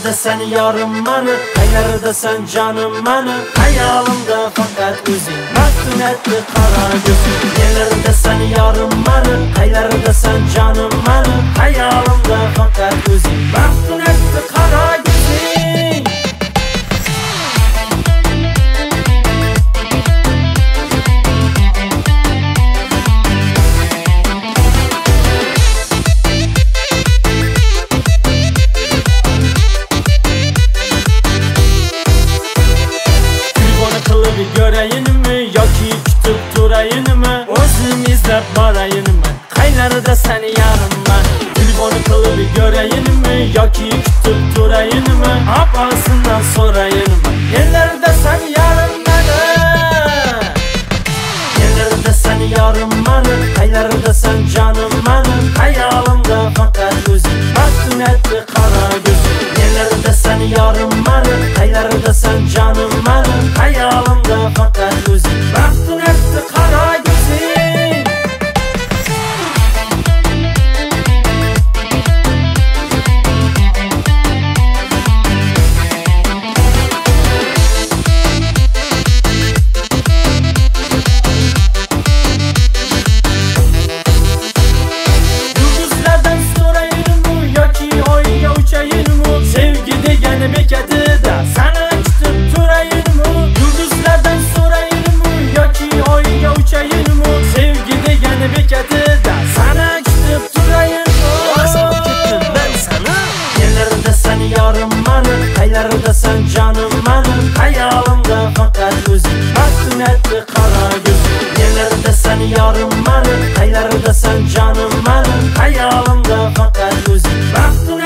Nelerdə sən yarım məni, qaylarda sən canım məni, xəyalımda faqat özün, məftun etdi qara gözün. Nelərdə sən yarım məni, qaylarda sən canım məni, xəyalımda faqat özün, məftun etdi qara gözün. Görəyinmi, yoki kütüb durayınmı, özüm izləb barayınmı, qaylarda sən yarım mən. Telefonu qılıb görəyinmi, yoki kütüb durayınmı, apasından sorayınmı, yerlərdə sən yarım mənə. Yerlərdə sən yarım mənə, qaylarda sən canım mənim, xəyalımda faqat özün, məftun etdi qara gözün. Yerlərdə sən yarım mənə, qaylarda sən canım mənim, xəyalımda faqat özün, məftun etdi qara gözün. Yıldızlardan sorayınmı, yoki oyga uçayınmı, sevgi degani bekatida sana kutib turayınmı. Yıldızlardan sorayınmı, yoki oyga uçayınmı, sevgi degani bekatida sana kutib turayınmı. Asal ketdim ben sana. Yerlərdə sən yarım məni, qaylarda sən canım mənim, xəyalımda faqat özün, məftun etdi qara gözün. Yerlərdə sən yarım məni, qaylarda sən canım mənim, xəyalımda faqat özün, məftun